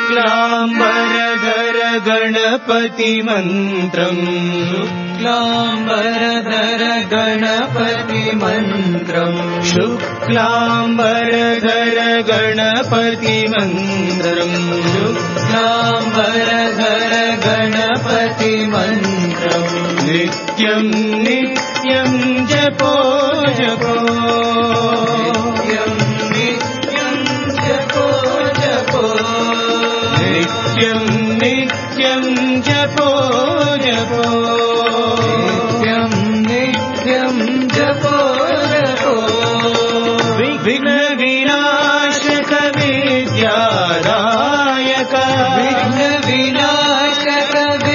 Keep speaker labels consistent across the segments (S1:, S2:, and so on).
S1: शुक्लाम्बरधर गणपति मन्त्रम् शुक्लाम्बरधर गणपति मन्त्रम् शुक्लाम्बरधर गणपति मन्त्रम् शुक्लाम्बरधर गणपति मन्त्रम् नित्यं नित्यं जपो जपो नित्यं जपो जपो नित्यं नित्यं जपो जपो नित्यं नित्यं जपो जपो विघ्न विनाशक विद्यादायक विघ्न विनाशक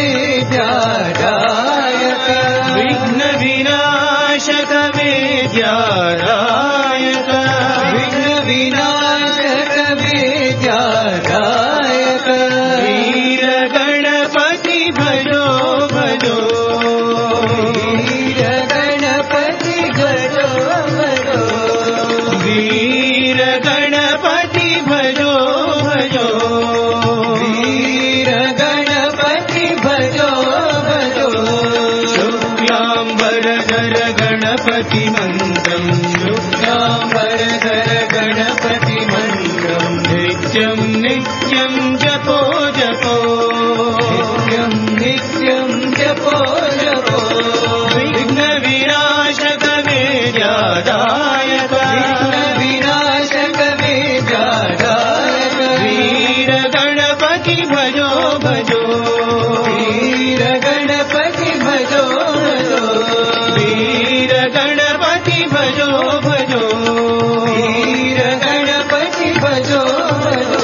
S1: विद्यादायक विघ्न विनाशक विद्यादायक विघ्न विनाशक विद्यादायक वीर गणपति भजो भजो वीर गणपति भजो भजो वीर गणपति भजो भजो वीर गणपति भजो भजो शुक्लाम्बरधर गणपति मन्त्रम् शुक्लाम्बरधर गणपति मन्त्रम् नित्यं नित्यं जपो जपो नित्यं नित्यं जपो जपो विघ्न विनाशक विद्यादायक विघ्न विनाशक विद्यादायक वीर गणपति भजो भजो वीर गणपति भजो भजो वीर गणपति भजो भजो वीर गणपति भजो भजो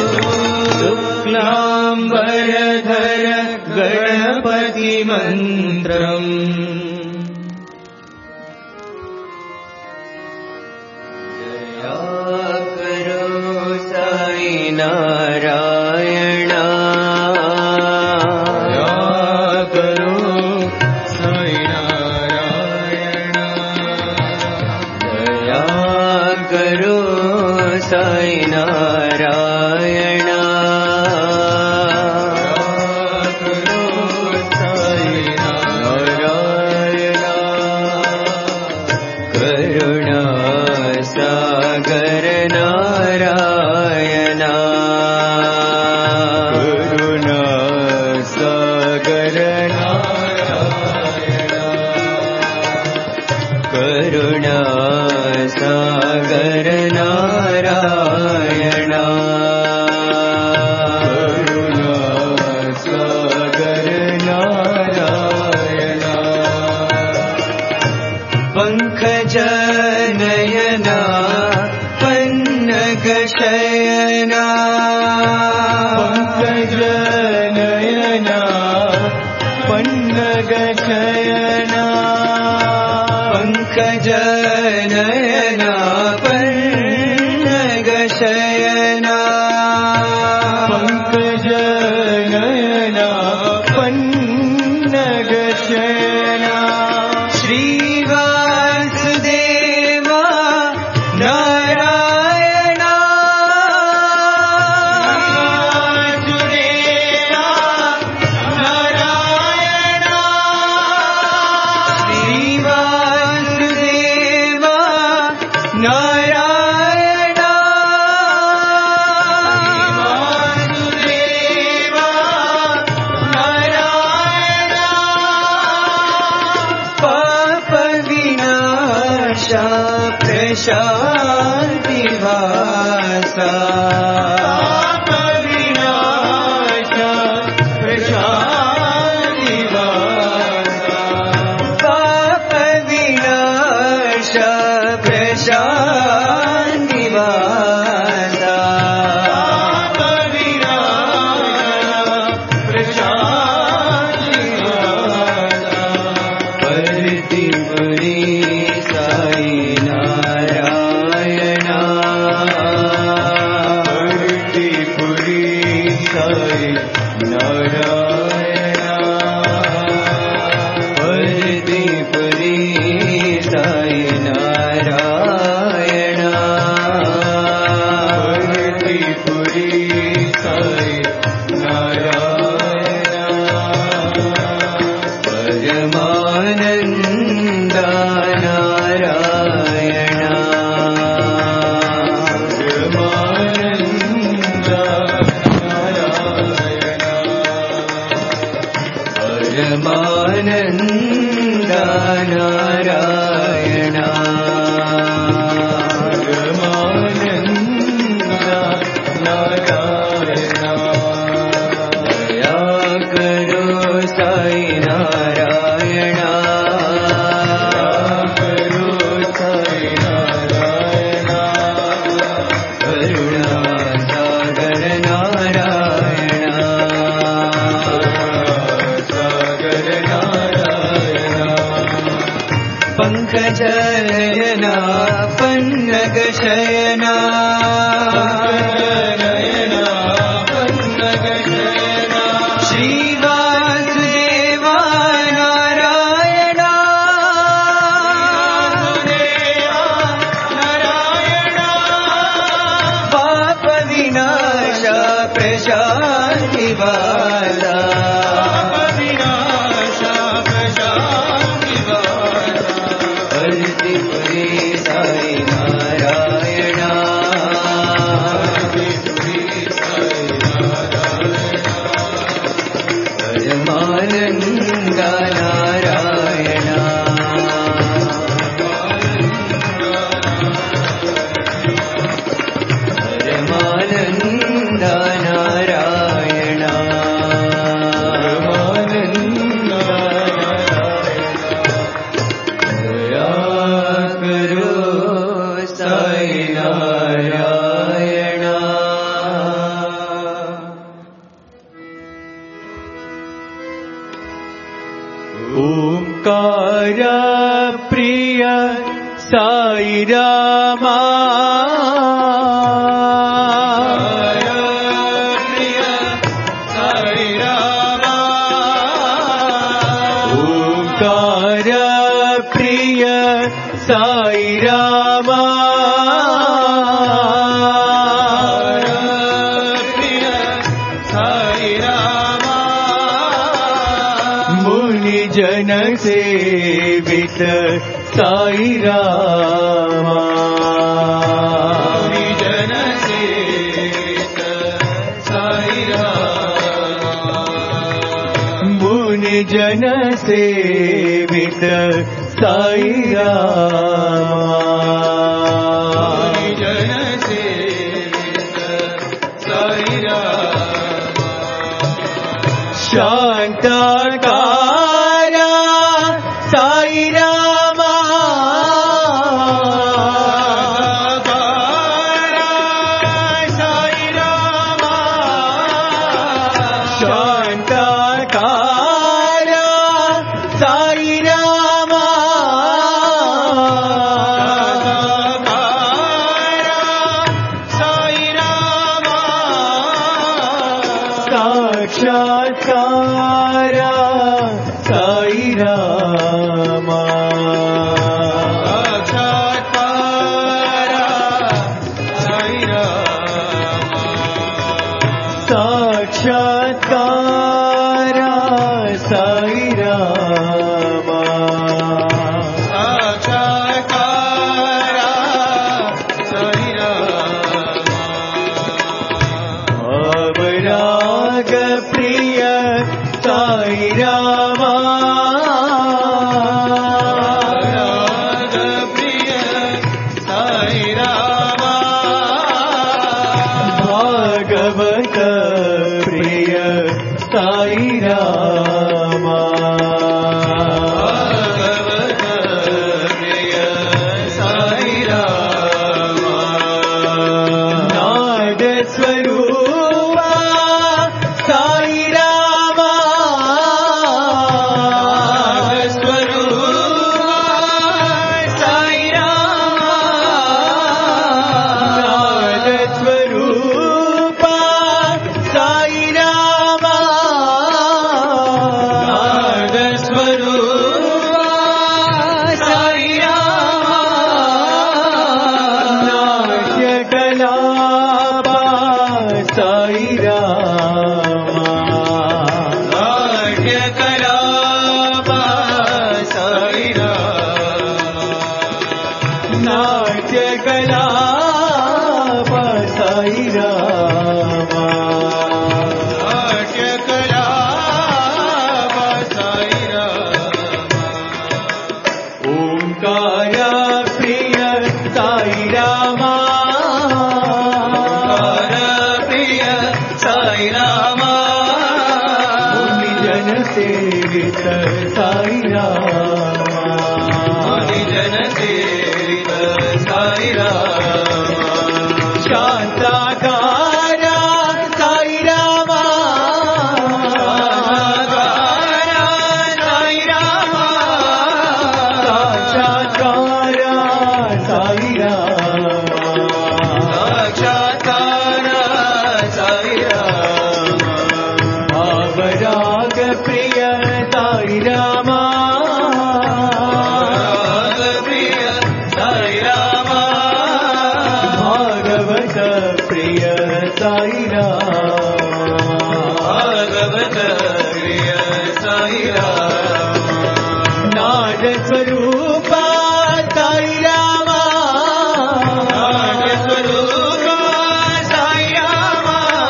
S1: शुक्लाम्बरधर गणपति मन्त्रम् दया करो साई नारायण दया करो साई नारायण दया करो साई नारायण करुणा सागर नारायण करुणा सागर नारायण करुणा सागर नारायण करुणा सागर नारायण पंकज नयना पन्नग शयना पंकज नयना पन्नग शयना पंकज नयना पन्नग शयना पंकज नयना पन्नग शयना श्री वासुदेवा नारायण वासुदेवा नारायण श्री वासुदेवा नारायण वासुदेवा नारायण पाप विनाशा प्रशान्ति वासा पाप विनाशा प्रशान्ति वासा पाप विनाशा प्रशान्ति वासा पाप विनाशा प्रशान्ति वासा परतिपुरी साई नारायण नयना श्री वासुदेवा नारायणा पाप विनाश प्रशांति वाला प्रिय साई रामा प्रिय साई रामा ओंकार प्रिय साई रामा प्रिय साई रामा मुनि जन सेवित साई रामा मुनि जन सेवित साई रामा मुनि जन सेवित साई रामा मुनि जन सेवित साई रामा शांताकारा साई रामा साई रामा शांताकारा साई रामा साई रामा साक्षात्कारा साई रामा साक्षात्कारा साई रामा साक्षात्कारा साई रामा अवराग प्रिय साई रामा प्रिय साई रामा भागवत प्रिय साई रामा भागवत प्रिय साई रामा नाद स्वरूपा साई रामा नाद स्वरूपा साई रामा नाद स्वरूपा साई रामा नाद स्वरूपा साई रामा नाट्य कलापा साई रामा नाट्य कलापा साई रामा नाट्य कलापा साई रामा नाट्य कलापा साई रामा ओंकार प्रिय साई रामा ओंकार प्रिय साई रामा मुनि जन सेवित साई रामा मुनि जन सेवित साई रामा शांताकारा साई रामा शांताकारा साई रामा साक्षात्कारा साई रामा साई राम
S2: भागवत प्रिय साई राम
S1: नाद स्वरूपा साई राम
S2: नाद स्वरूपा साई राम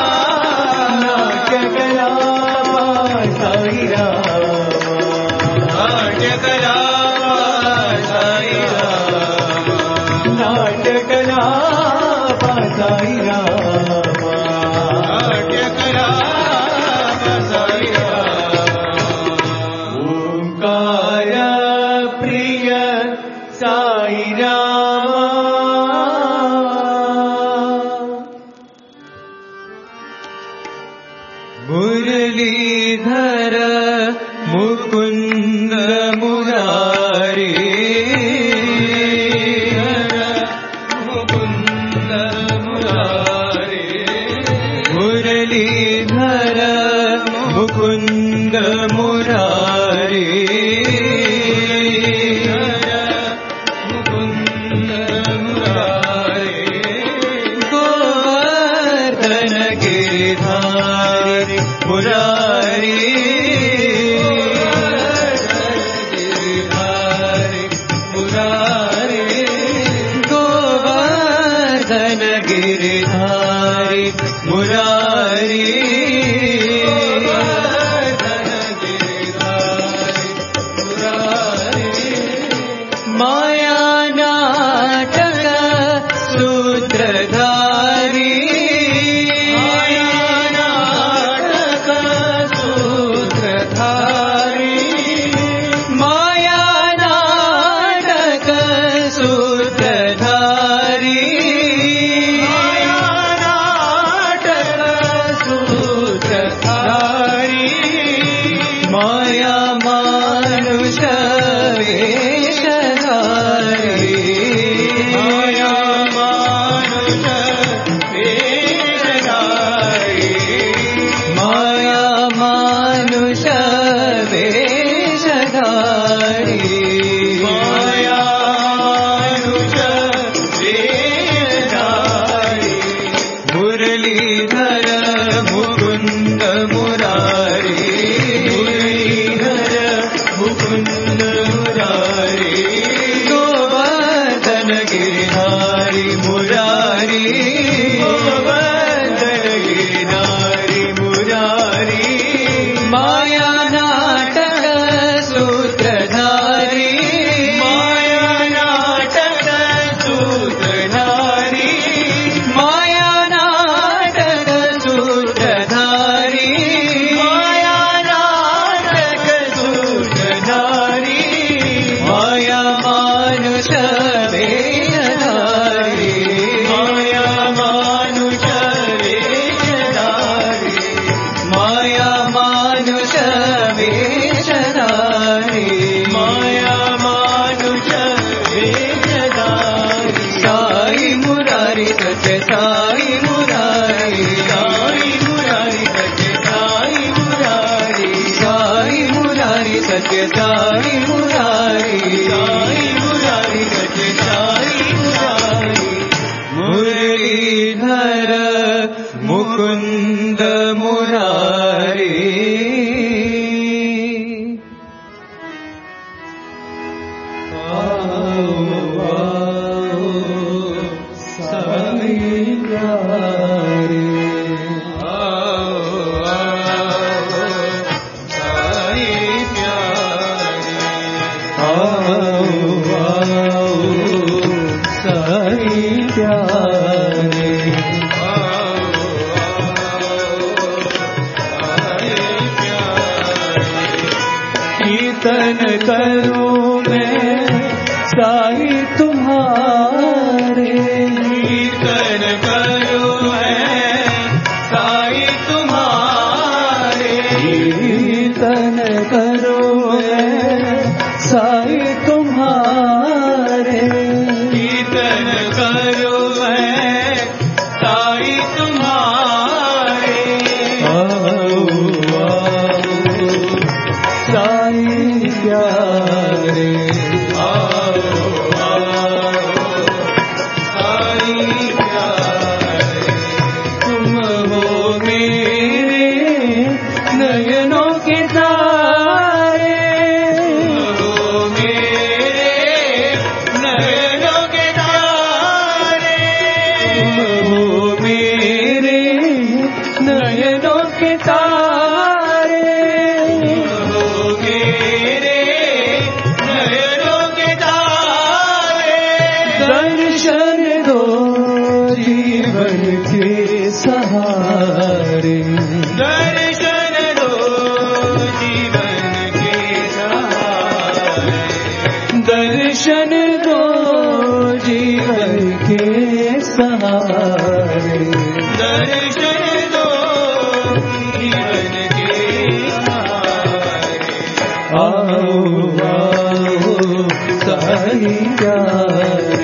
S1: नाट्य कला साई राम
S2: नाट्य कला साई राम
S1: नाट्य कला साई राम
S2: नाट्य कला साई राम
S1: ओंकार प्रिय साई राम मुरलीधर मुकुंद मुरारी
S2: मुकुंद मुरारी
S1: मुरलीधर मुकुंद मुरारी
S2: मुकुंद मुरारी
S1: गोवर्धन गिरिधारी मुरारी गोवर्धन गिरिधारी मुरारी माया नाटक सूत्रधारी माया नाटक सूत्रधारी माया मानुष वेशधारी
S2: माया मानुष वेशधारी
S1: माया मानुष वेशधारी
S2: माया मानुष वेशधारी
S1: मुरलीधर मुकुंद मुरारी
S2: मुरलीधर मुकुंद मुरारी
S1: गोवर्धन गिरिधारी मुरारी
S2: गोवर्धन गिरिधारी मुरारी
S1: माया नाटक सूत्रधारी
S2: माया नाटक सूत्रधारी
S1: माया नाटक सूत्रधारी
S2: माया नाटक सूत्रधारी
S1: माया मानुष वेशधारी
S2: माया मानुष वेशधारी
S1: माया मानुष वेशधारी
S2: माया मानुष वेशधारी
S1: साई मुरारी सत्य साई मुरारी
S2: साई मुरारी सत्य साई मुरारी
S1: साई मुरारी सत्य साई मुरारी
S2: साई मुरारी सत्य साई मुरारी
S1: मुरलीधर मुकुंद मुरारी साई प्यारे
S2: साई प्यारे
S1: साई प्यारे के तारे दर्शन दो जीवन के सहारे
S2: दर्शन दो जीवन के सहारे
S1: दर्शन दो जीवन के सहारे
S2: दर्शन दो जीवन के सहारे
S1: आओ आओ साई प्यारे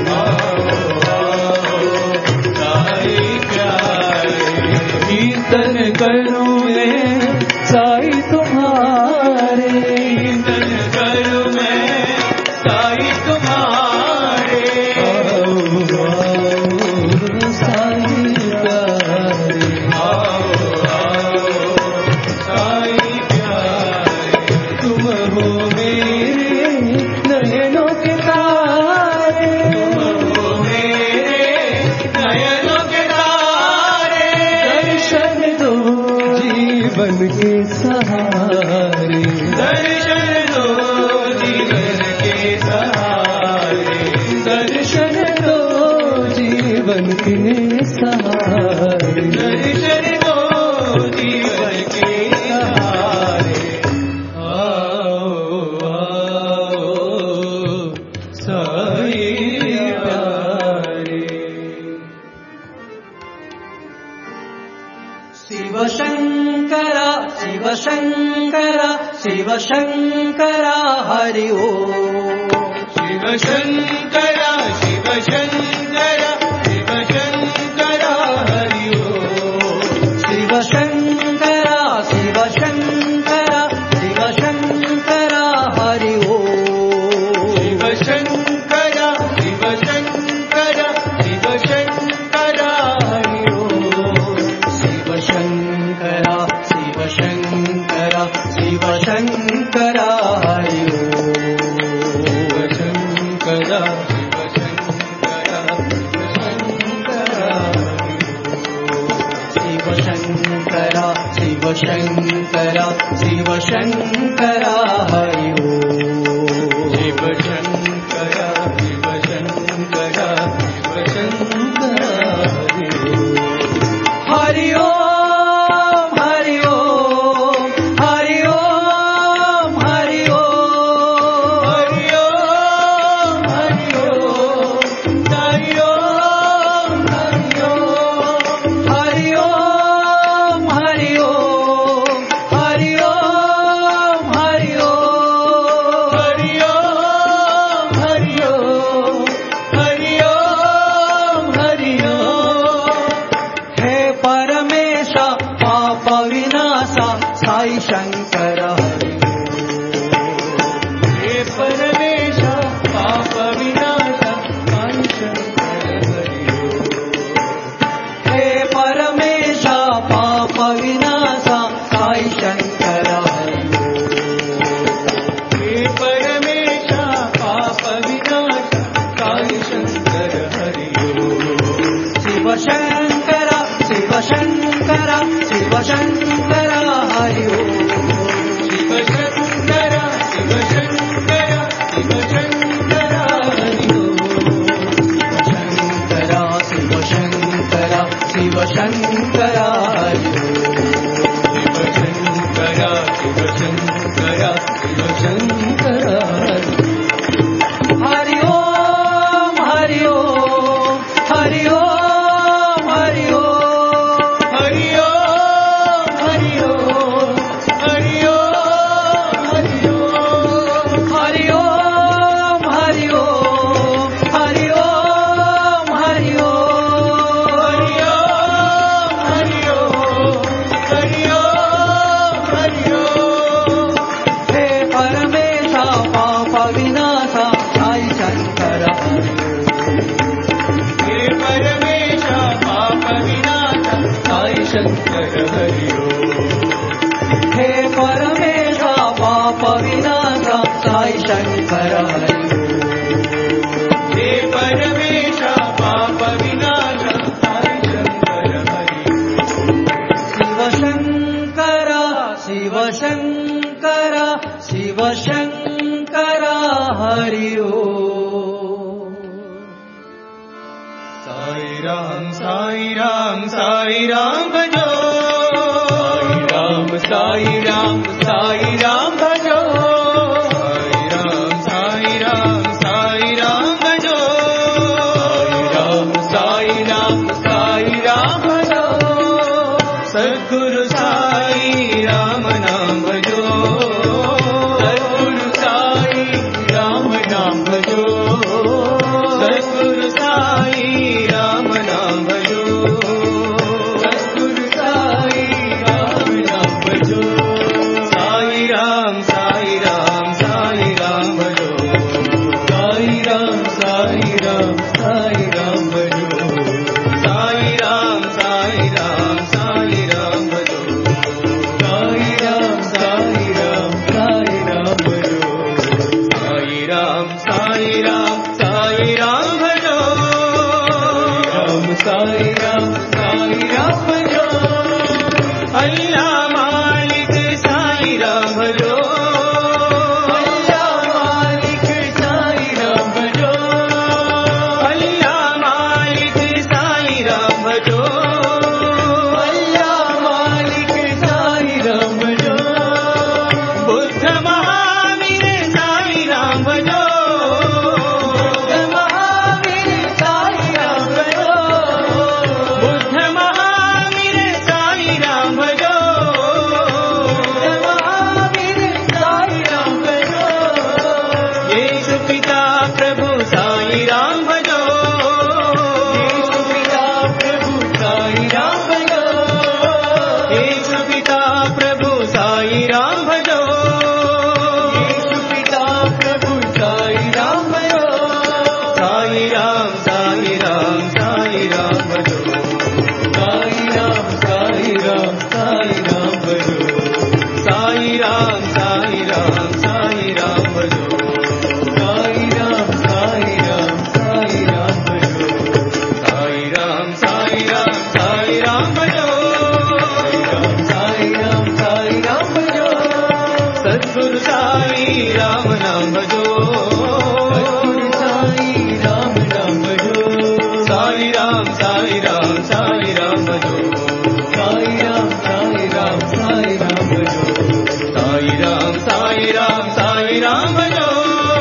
S1: कीर्तन करूं मैं साई तुम्हारे
S2: कीर्तन करूं मैं साई तुम्हारे
S1: आओ आओ साई प्यारे
S2: आओ आओ साई प्यारे
S1: तुम हो मेरे नयनों के तारे
S2: हो मेरे नयनों के तारे
S1: दर्शन दो जीवन के सहारे
S2: दर्शन दो जीवन के सहारे
S1: दर्शन दो जीवन के सहारे
S2: दर्शन दो जीवन के सहारे
S1: आओ आओ साई प्यारे शिव शंकर शिव शंकर शिव शंकर हरि ओम
S2: शिव शंकर शिव शंकर शिव शंकर हरि ओम
S1: शिव शंकर शिव शंकर शिव शंकर हरि ओम
S2: शिव शंकर शिव शंकर शिव शंकर हरि ओम
S1: शिव शंकर शिव शंकर शिव शंकर हरि ओम हरि ओम हरि ओम हरि ओम हरि ओम
S2: हरि ओम हरि ओम हरि ओम
S1: हरि ओम हरि ओम हरि ओम हरि ओम
S2: हरि ओम हरि ओम हरि ओम
S1: हे परमेश पाप विनाशा साई शंकर हरि
S2: हे परमेश पाप विनाश साई शंकर हरि
S1: हे परमेश पाप विनाशा साई शंकर हरि
S2: हे परमेश पाप विनाश साई शंकर हरि
S1: शिव शंकर शिव शंकर शिव शंकर हरि
S2: शिव शंकर शिव शंकर शिव शंकर हरि
S1: शिव शंकर शिव शंकर हरि
S2: शिव शंकर शिव शंकर शिव शंकर
S1: हरि ओम हरि ओम हरि ओम हरि ओम
S2: हरि ओम हरि ओम हरि ओम हरि ओम
S1: हरि ओम हरि ओम हरि ओम हरि ओम
S2: हरि ओम हरि ओम हरि ओम
S1: हे परमेश पाप विनाशा साई शंकर
S2: हे परमेश पाप विनाश साई शंकर हरि
S1: हे परमेश पाप विनाशा साई शंकर
S2: हे परमेश पाप विनाश साई शंकर हरि
S1: शिव शंकर शिवशङ्कर हरि ओम।
S2: साई राम भजो, साई राम भजो, साई राम भजो, साई राम भजो, सद्गुरु साई राम नाम भजो, सद्गुरु साई राम नाम भजो, सद्गुरु साई राम नाम भजो, सद्गुरु साई राम नाम भजो, साई राम भजो, साई राम भजो, साई राम भजो, साई राम भजो, साई राम भजो, साई राम भजो, अल्लाह मालिक साई राम भजो, अल्लाह मालिक साई राम भजो, अल्लाह मालिक साई राम भजो, अल्लाह मालिक साई राम भजो, बुद्ध महावीर साई राम भजो, बुद्ध महावीर साई राम भजो, बुद्ध महावीर साई राम भजो, बुद्ध महावीर साई राम भजो, येशु पिता प्रभु साई राम भजो, येशु पिता प्रभु साई राम भजो, येशु पिता प्रभु साई राम भजो, येशु पिता प्रभु साई राम भजो, साई राम भजो, साई राम भजो, साई राम भजो, साई राम भजो, साई राम भजो, साई राम भजो, सद्गुरु साई राम नाम भजो, सद्गुरु साई राम नाम भजो, साई राम भजो, साई राम भजो, साई राम भजो,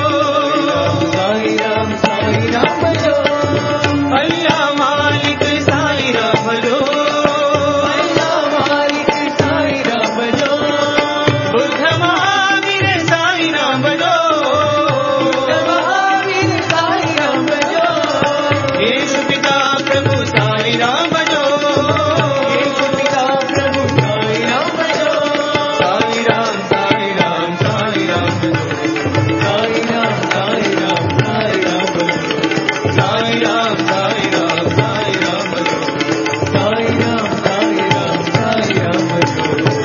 S2: साई राम भजो, अल्लाह मालिक साई राम भजो, अल्लाह मालिक साई राम भजो, बुद्ध महावीर साई राम भजो, बुद्ध महावीर साई राम भजो, येशु पिता प्रभु साई राम भजो, येशु पिता प्रभु साई राम भजो, साई राम भजो, साई राम भजो, साई राम भजो, साई राम भजो,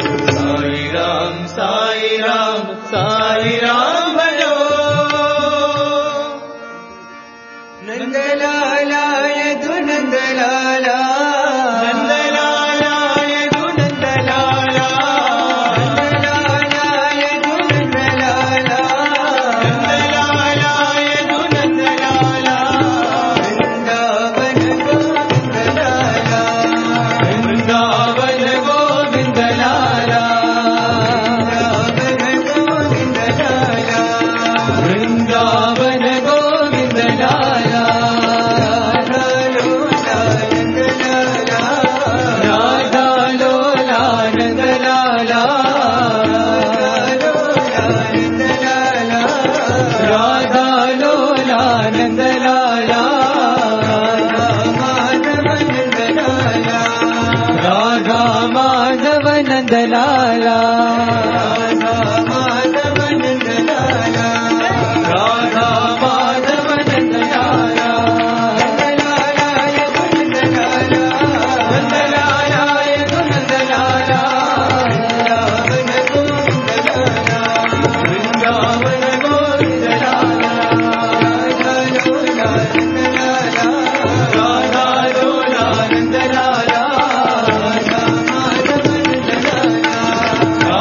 S2: साई राम भजो, नंदलाला यदु नंदलाला, नंदलाला यदु नंदलाला, नंदलाला यदु नंदलाला, नंदलाला यदु नंदलाला, वृंदावन गोविंद लाला, वृंदावन गोविंद लाला, राधा लोला नंद लाला, राधा लोला नंद लाला, राधा माधव नंद लाला, राधा माधव नंद लाला, वृंदावन गोविंद लाला, राधा लोला नंद लाला,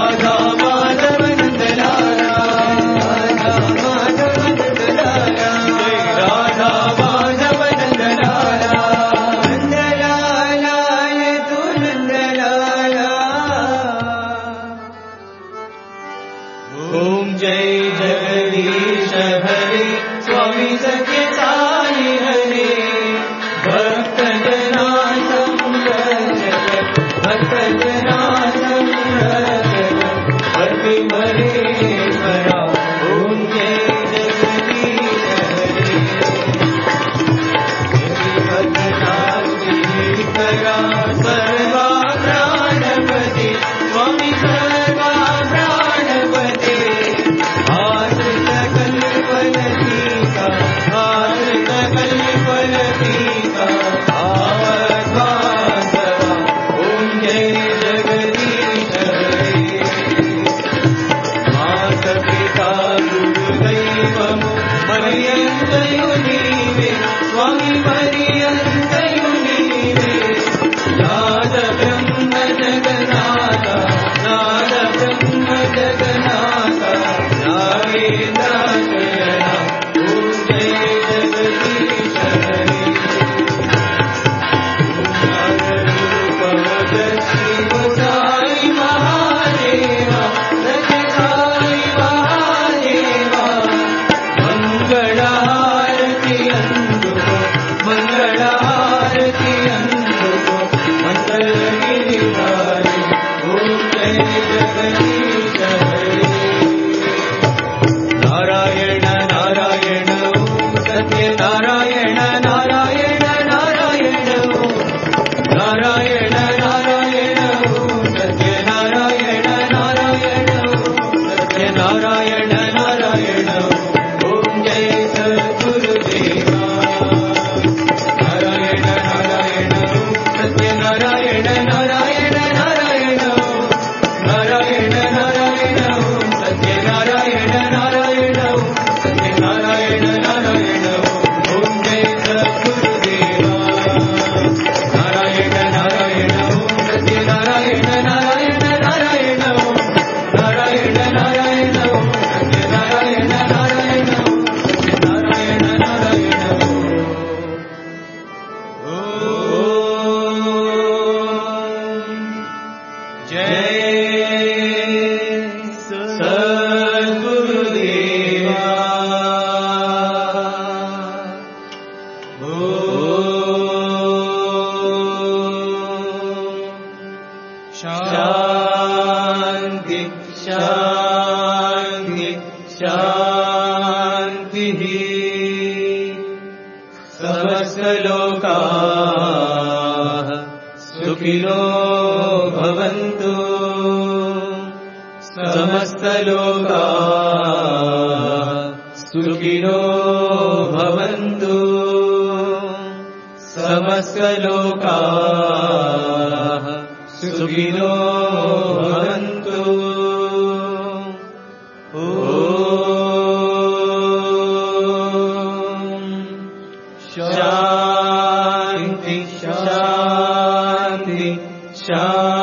S2: शांति